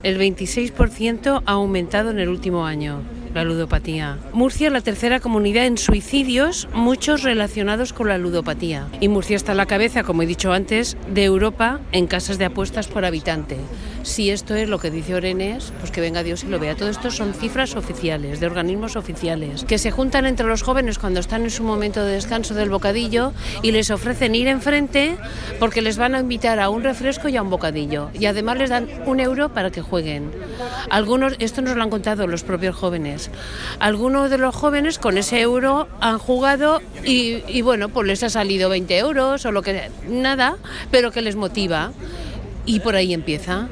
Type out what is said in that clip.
El 26% ha aumentado en el último año la ludopatía. Murcia es la tercera comunidad en suicidios, muchos relacionados con la ludopatía. Y Murcia está a la cabeza, como he dicho antes, de Europa en casas de apuestas por habitante. Si esto es lo que dice Orenés, pues que venga Dios y lo vea. Todo esto son cifras oficiales, de organismos oficiales, que se juntan entre los jóvenes cuando están en su momento de descanso del bocadillo y les ofrecen ir enfrente porque les van a invitar a un refresco y a un bocadillo. Y además les dan €1 para que jueguen. Algunos, esto nos lo han contado los propios jóvenes. Algunos de los jóvenes con ese euro han jugado y bueno, pues les ha salido 20 € o lo que nada, pero que les motiva. Y por ahí empieza.